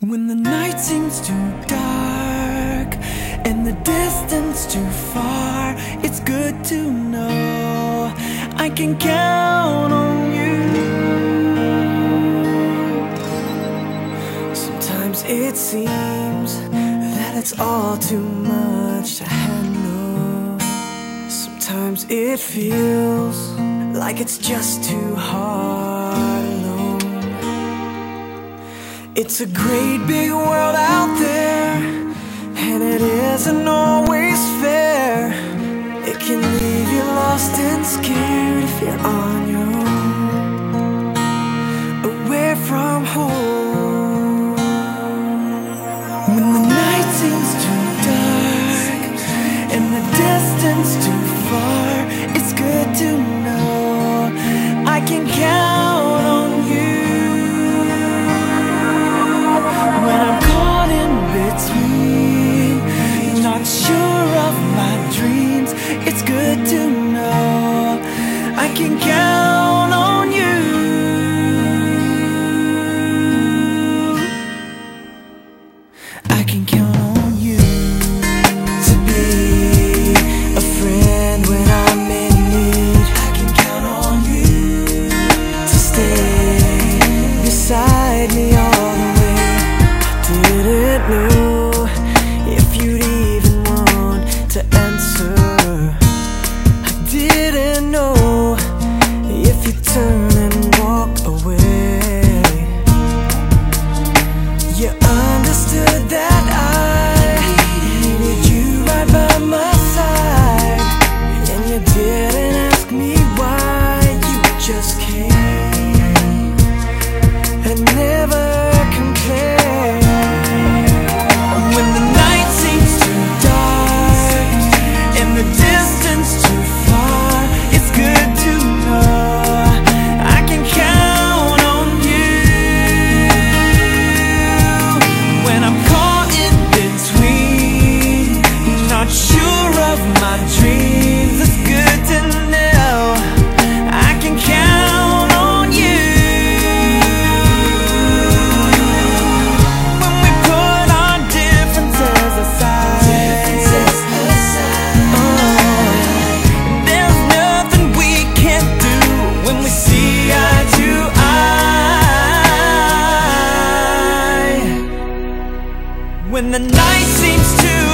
When the night seems too dark and the distance too far, it's good to know I can count on you. Sometimes it seems that it's all too much to handle. Sometimes it feels like it's just too hard alone. It's a great big world out there, and it isn't always fair. It can leave you lost and scared if you're on your own, away from home. When the night seems too dark and the distance too far, it's good to know I can count on you. When I'm caught in between, not sure of my dreams, it's good to know I can count on you. I can count on you to be a friend when I'm in need. I can count on you to stay beside me all the way. Didn't know if you'd even want to answer. I didn't know if you'd turn and walk away. You understood that I needed you right by my side, and you didn't ask me why. You just came and never complained. When the night seems too dark and the distance too far, it's good to know I can count on you. When I'm caught in between, not sure of my dreams, it's good to know I can count on you. When the night seems too